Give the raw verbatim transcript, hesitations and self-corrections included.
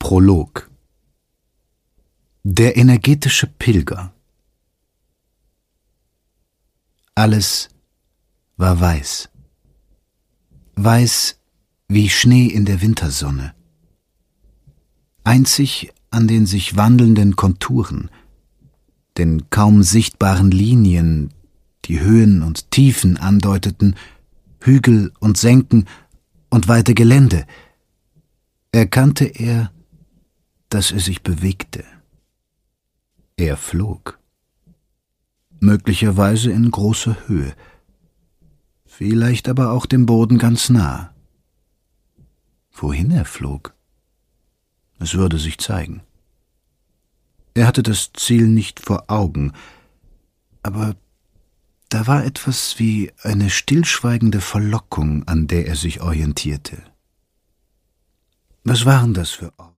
Prolog. Der energetische Pilger. Alles war weiß. Weiß wie Schnee in der Wintersonne. Einzig an den sich wandelnden Konturen, den kaum sichtbaren Linien, die Höhen und Tiefen andeuteten, Hügel und Senken und weite Gelände, erkannte er, dass er sich bewegte. Er flog. Möglicherweise in großer Höhe, vielleicht aber auch dem Boden ganz nah. Wohin er flog? Es würde sich zeigen. Er hatte das Ziel nicht vor Augen, aber da war etwas wie eine stillschweigende Verlockung, an der er sich orientierte. Was waren das für Orte?